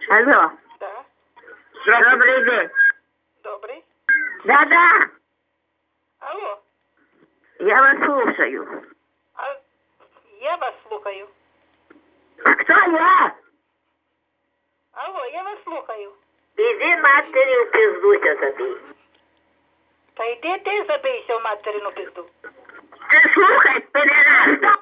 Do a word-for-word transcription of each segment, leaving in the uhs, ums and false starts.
Алло. Да. Добрый день. Добрый. Да-да. Алло. Я вас слушаю. А я вас слухаю. А кто я? Алло, я вас слухаю. Іди матері в пиздуся забій. Та йди ти забийся в материну пизду. Ти слухай, педераста.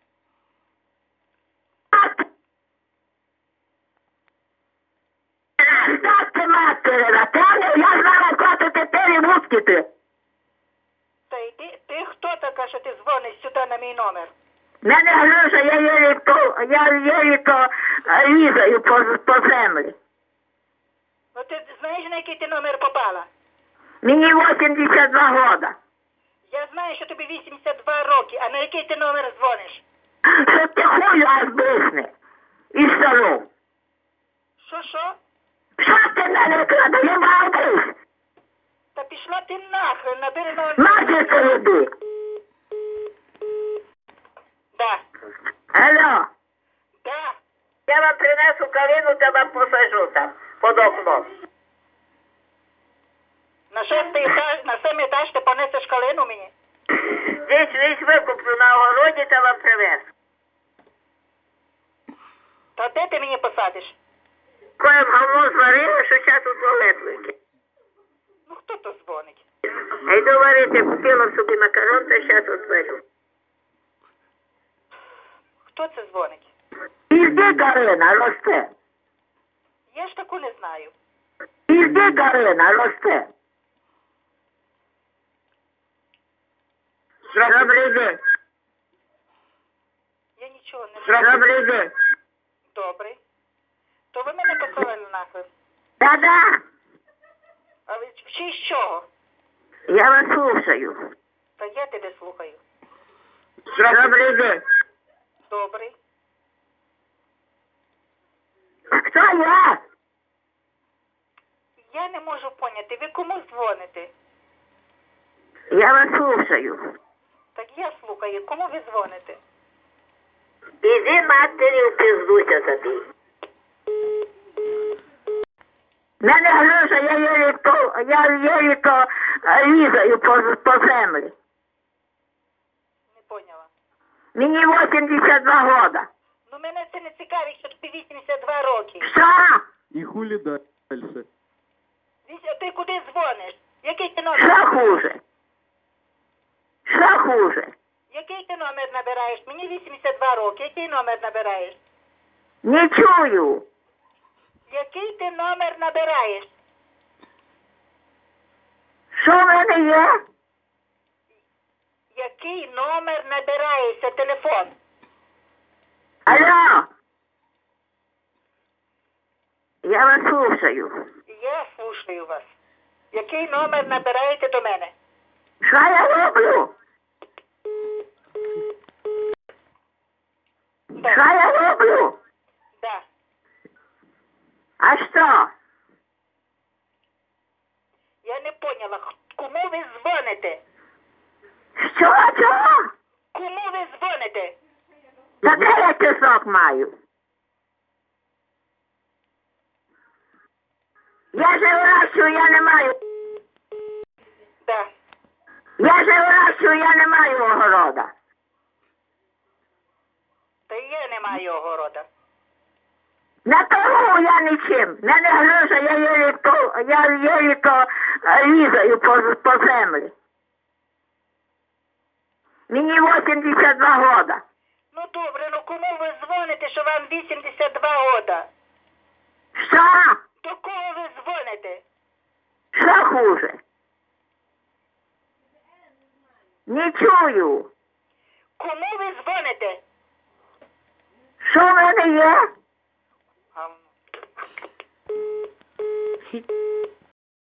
Як ти материна? Та я знала, кого ти перемускити. Та йди, ти хто така, що ти дзвониш сюди на мій номер? Мене гроша, я єлі то, я єлі то різаю по, по землі. Ну ти знаєш, на який ти номер попала? Мені вісімдесят два года. Я знаю, що тобі вісімдесят два роки, а на який ти номер дзвониш? Щоб ти хую аж блисне. І стару. Що, що? Що ти мене краде? Я мав блисне. Та пішла ти нахрен, набери номер. Матірку йди. Да. Алло. Да. Я вам принесу калину, та вам посажу там, під окном. На шостий етаж, на сьомий етаж ти понесеш калину мені? Десь весь викуплю на огороді, та вам привезу. Та де ти мені посадиш? Коли говно зварили, що зараз у туалет. Ну хто то дзвонить? А йду варити, купила собі макарон, та зараз отварю. Хто це дзвонить? Іди, Галина, росте. Я ж таку не знаю. Іди, Галина, росте. Добрий день. Я нічого не знаю. Добрий день. Добрий. То ви мене посилали нахрен? Да-да. А ви в честь чого? Я вас слушаю. Та я тебе слухаю. Добрий день. Добрий. А хто я? Я не можу поняти, ви кому дзвоните? Я вас слушаю. Так я слухаю, кому ви дзвоните? Іди матері в пиздуся забій. Мене гроша, я єлі то, я єлі то різаю по, по землі. Не поняла. Мені вісімдесят два года. Ну мене це не цікавить, що тобі вісімдесят два роки. Що? И хули дальше? Вісь- Ти куди дзвониш? Який ти номер? Що хуже? Що хуже? Який ти номер набираєш? Мені вісімдесят два роки. Який номер набираєш? Не чую. Який ти номер набираєш? Що в мене є? Який номер набираєшся? Телефон. Алло. Я вас слушаю. Я слушаю вас. Який номер набираєте до мене? Що я роблю? Да. Що я роблю? Да. А що? Я не поняла, х- кому ви дзвоните? Що? Чого? Кому ви дзвоните? Та де я тисок маю? Я же вирощую, я не маю. Да. Я же вирощую, я не маю огорода. Та я не маю огорода. На тому я нічим. Мене гроша, я єлі то, я єлі то різаю по, по землі. Мені вісімдесят два года. Ну добре, ну кому ви дзвоните, що вам вісімдесят два года? Що? До кого ви дзвоните? Що хуже? Не чую. Кому ви дзвоните? Що в мене є? Ам.